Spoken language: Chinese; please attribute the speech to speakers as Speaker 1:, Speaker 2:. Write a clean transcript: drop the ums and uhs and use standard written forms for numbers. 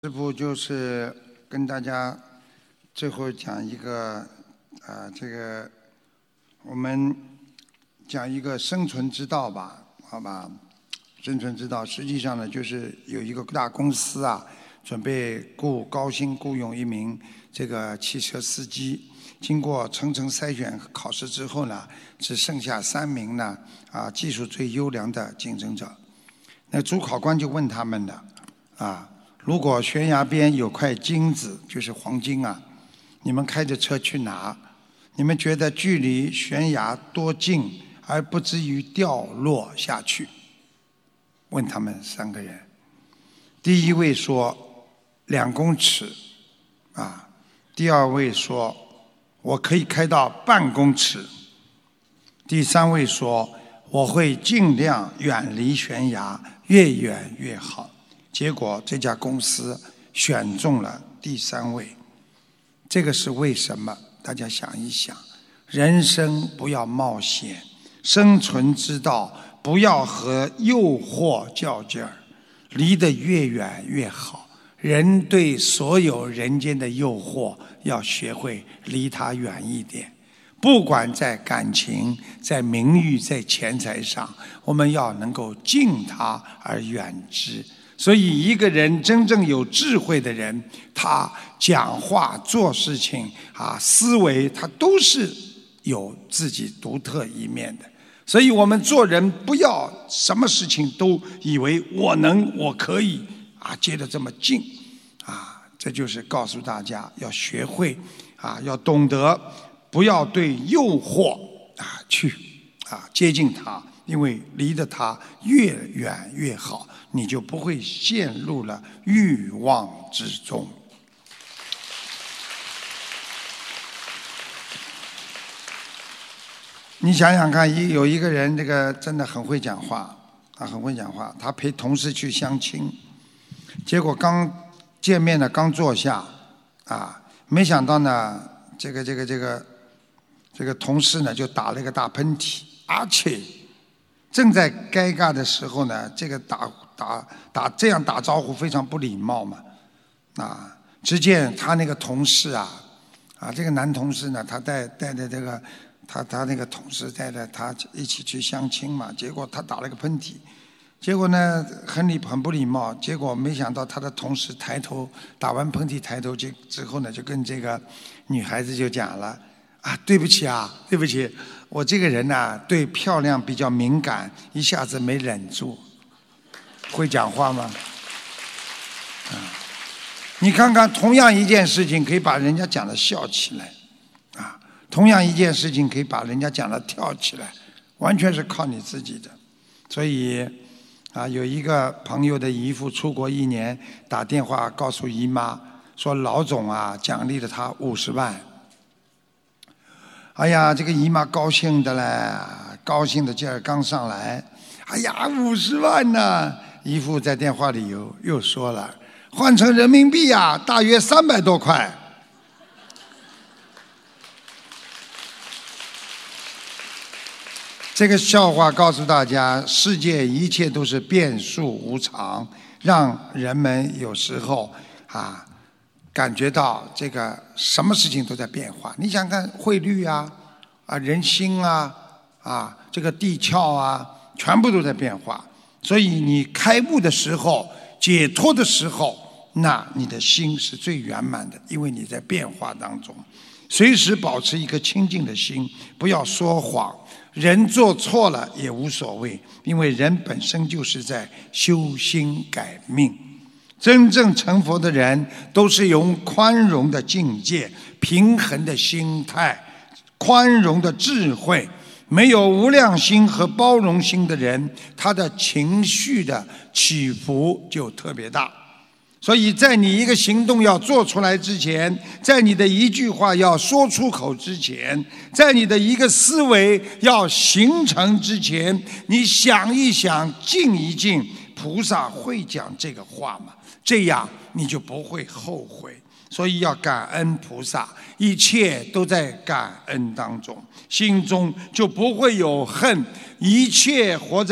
Speaker 1: 师父就是跟大家最后讲一个这个我们讲一个生存之道吧，好吧？生存之道实际上呢，就是有一个大公司啊，准备高薪雇佣一名这个汽车司机，经过层层筛选考试之后呢，只剩下3名呢技术最优良的竞争者。那主考官就问他们了如果悬崖边有块金子，就是黄金啊，你们开着车去拿，你们觉得距离悬崖多近，而不至于掉落下去？问他们3个人，第一位说2公尺，第二位说我可以开到半公尺，第3位说我会尽量远离悬崖，越远越好。结果这家公司选中了第3位，这个是为什么？大家想一想，人生不要冒险，生存之道不要和诱惑较劲儿，离得越远越好。人对所有人间的诱惑要学会离它远一点，不管在感情、在名誉、在钱财上，我们要能够敬它而远之。所以一个人真正有智慧的人，他讲话做事情思维他都是有自己独特一面的。所以我们做人不要什么事情都以为我能我可以接得这么近这就是告诉大家要学会要懂得不要对诱惑去接近它，因为离得它越远越好，你就不会陷入了欲望之中。你想想看，有一个人这个真的很会讲话很会讲话，他陪同事去相亲，结果刚见面呢，刚坐下没想到呢这个同事呢就打了一个大喷嚏，而且正在尴尬的时候呢，这个这样打招呼非常不礼貌嘛只见他那个同事这个男同事呢，他带着这个他那个同事带着他一起去相亲嘛，结果他打了个喷嚏，结果呢很不礼貌，结果没想到他的同事抬头打完喷嚏抬头之后呢，就跟这个女孩子就讲了对不起对不起，我这个人对漂亮比较敏感，一下子没忍住。会讲话吗？你看看，同样一件事情可以把人家讲的笑起来同样一件事情可以把人家讲的跳起来，完全是靠你自己的。所以有一个朋友的姨父出国1年，打电话告诉姨妈说老总奖励了他50万。哎呀，这个姨妈高兴的嘞，高兴的劲儿刚上来，哎呀50万呢！姨父在电话里又说了，换成人民币大约300多块。这个笑话告诉大家，世界一切都是变数无常，让人们有时候感觉到这个什么事情都在变化。你想看汇率人心这个地壳全部都在变化。所以你开悟的时候，解脱的时候，那你的心是最圆满的，因为你在变化当中。随时保持一颗清净的心，不要说谎。人做错了也无所谓，因为人本身就是在修心改命。真正成佛的人都是用宽容的境界、平衡的心态、宽容的智慧。没有无量心和包容心的人，他的情绪的起伏就特别大。所以在你一个行动要做出来之前，在你的一句话要说出口之前，在你的一个思维要形成之前，你想一想，静一静，菩萨会讲这个话吗？这样你就不会后悔。所以要感恩菩萨，一切都在感恩当中，心中就不会有恨，一切活在